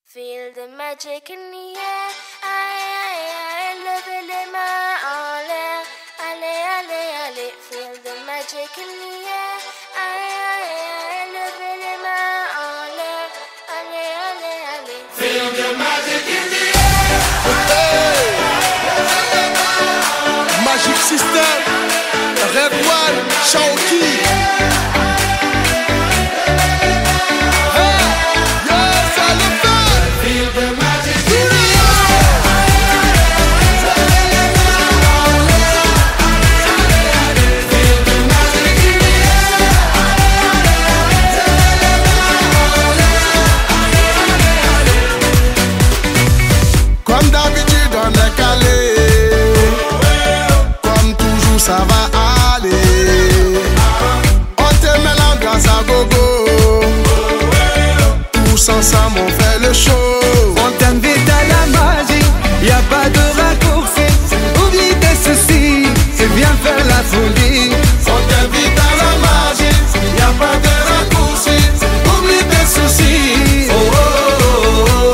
Feel the magic in the air. Aïe, aïe, aïe, levez les mains en l'air. Allez, allez, allez. Feel the magic in the air. Aïe, aïe, aïe, levez les mains en l'air. Allez, allez, allez. Feel the magic in the air. Magic System, Red One, Shaoki. Comme d'habitude on est calé, comme toujours ça va aller. On te met l'ambiance à gogo, tous ensemble on fait le show. On t'invite à la magie, y a pas de raccourci. Oublie tes soucis, et viens faire la folie. On t'invite à la magie, y a pas de raccourci. Oublie tes soucis. Oh, oh, oh, oh.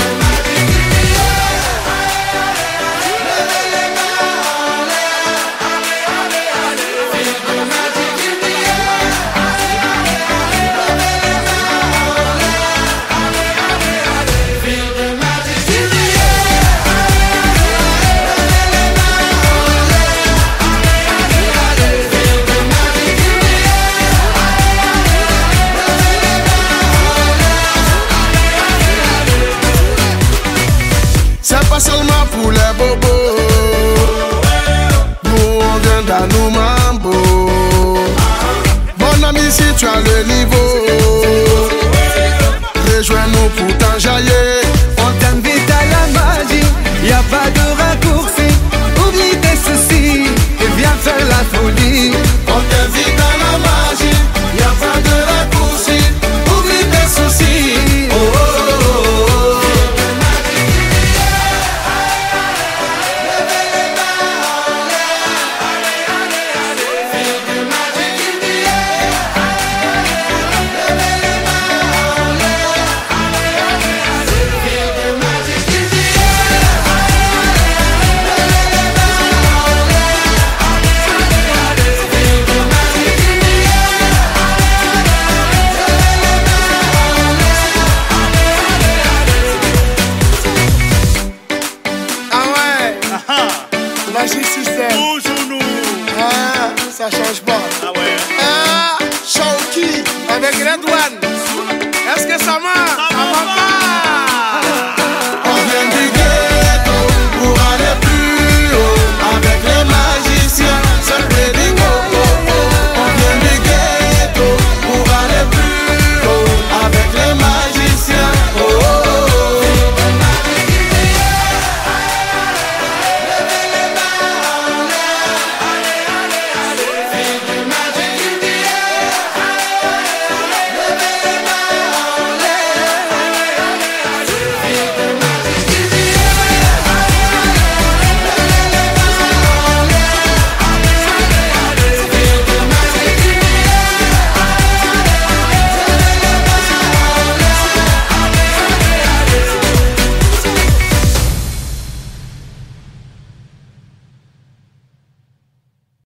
C'est pas seulement pour les bobos, nous on vient dans nos mambo. Mon ami, si tu as le niveau, rejoins-nous pour t'enjailler.